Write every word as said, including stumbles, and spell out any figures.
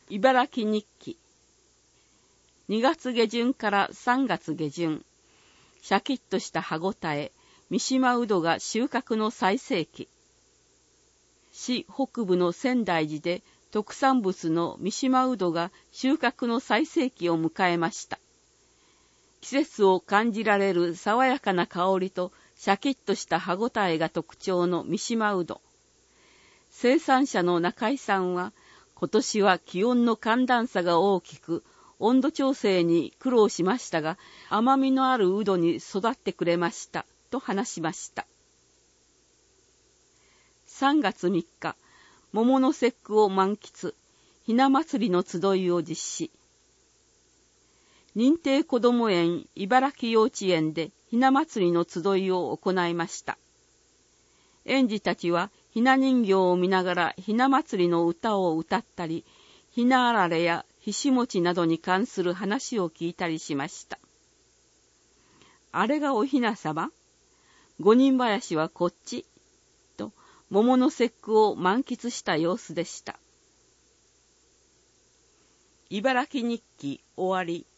茨城日記。にがつ下旬からさんがつ下旬、シャキッとした歯ごたえ、三島うどが収穫の最盛期。市北部の仙台寺で特産物の三島うどが収穫の最盛期を迎えました。季節を感じられる爽やかな香りとシャキッとした歯ごたえが特徴の三島うど。生産者の中井さんは、今年は気温の寒暖差が大きく、温度調整に苦労しましたが、甘みのあるうどに育ってくれました、と話しました。さんがつみっか、桃の節句を満喫、ひな祭りの集いを実施。認定こども園茨城幼稚園でひな祭りの集いを行いました。園児たちはひな人形を見ながらひな祭りの歌を歌ったり、ひなあられやひしもちなどに関する話を聞いたりしました。あれがおひなさま？五人林はこっち？と桃の節句を満喫した様子でした。茨城日記終わり。